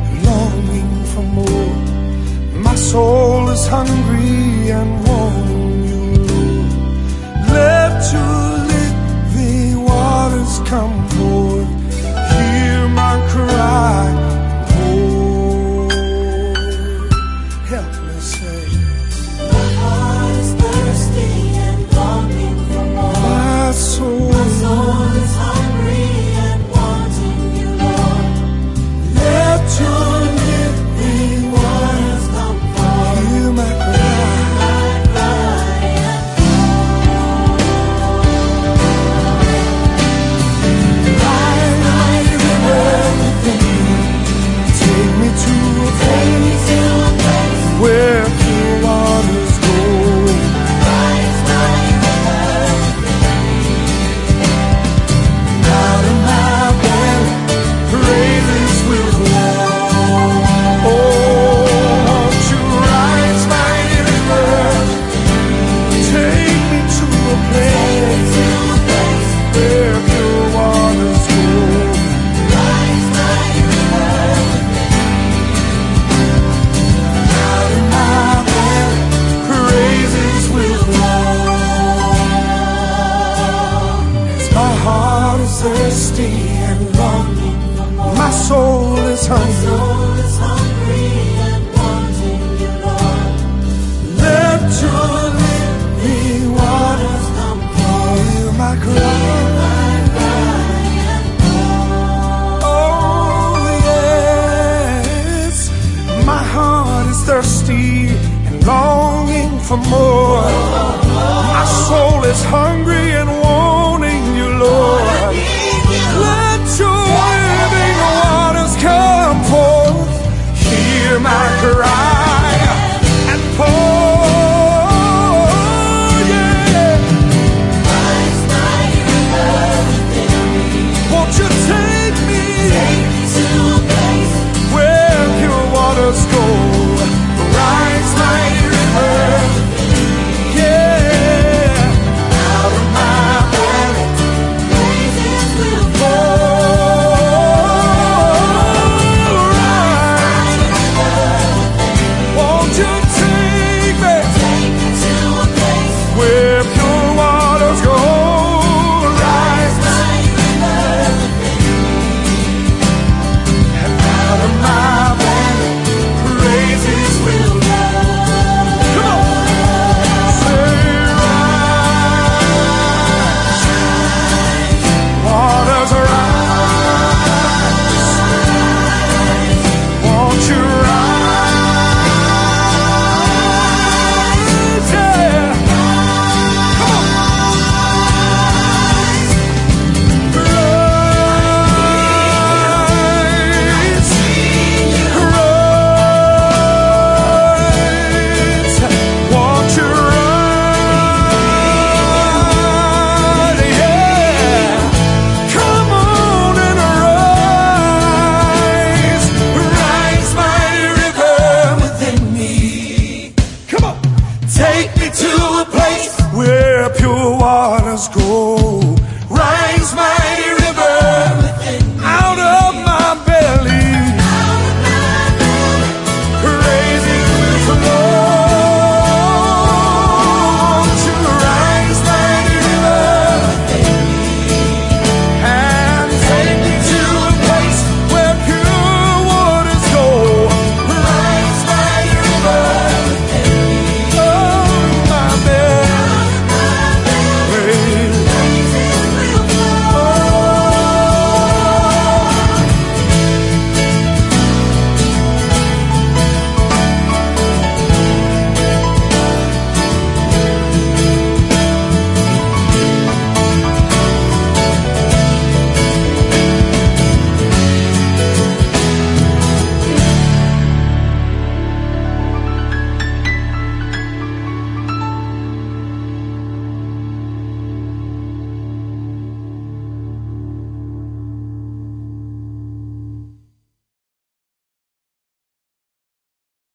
longing for more. My soul is hungry and wanting you, Lord. Let your living waters come forth. Hear my cry. Oh, help me say. My heart is thirsty and longing for more. My soul is hungry and wanting you, Lord. let your living waters Come forth. hear my cry. My cry and Mighty river, take me to a place where pure waters go. rise, my river. Out of my belly, praises will flow. Oh, won't you rise, mighty river, take me to a place where pure waters go. Rise, my river. Out of my belly, praises will flow. As my heart is thirsty and longing, my soul is hungry. Soul is hungry and wanting you, Lord. Let your living waters Come forth. hear my cry. My cry and Oh yes, my heart is thirsty and longing for more. My soul is hungry